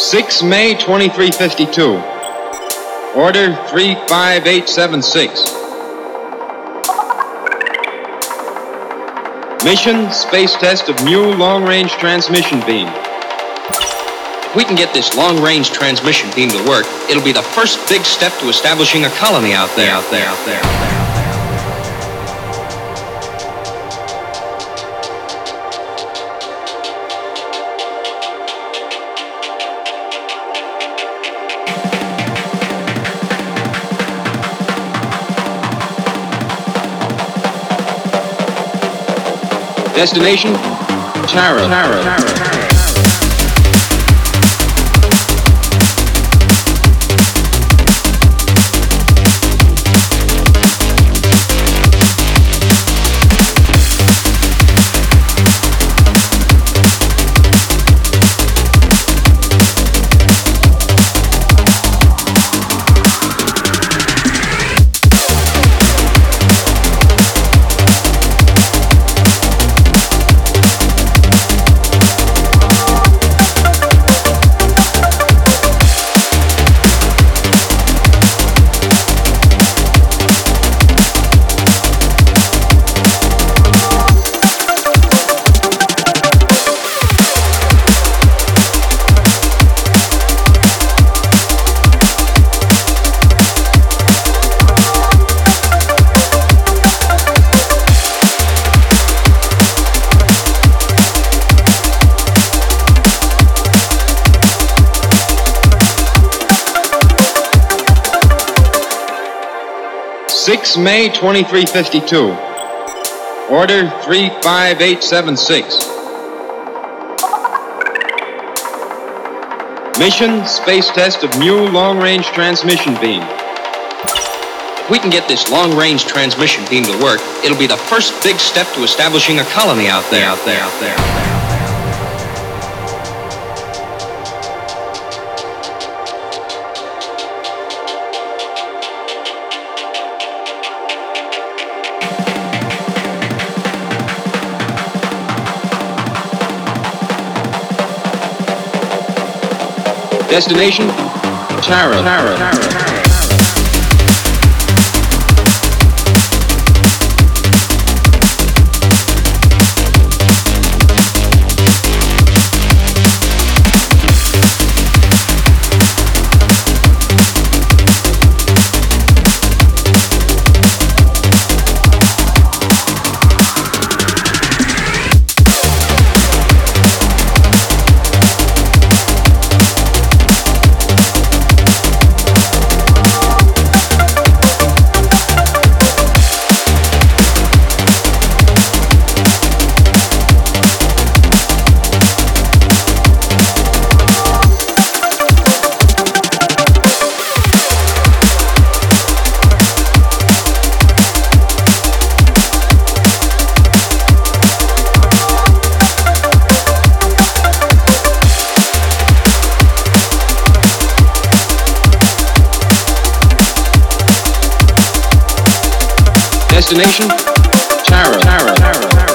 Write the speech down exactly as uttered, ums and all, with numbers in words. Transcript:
six May twenty-three fifty-two. Order three five eight seven six. Mission, space test of new long-range transmission beam. If we can get this long-range transmission beam to work, it'll be the first big step to establishing a colony out there, out there, out there, out there. Destination, Tara. Tara. Tara. six May twenty-three fifty-two. Order three five eight seven six. Mission, space test of new long-range transmission beam. If we can get this long-range transmission beam to work, it'll be the first big step to establishing a colony out there, out there, out there, out there. Destination, Tara. Tara. Tara. Destination, Tara. Tara. Tara.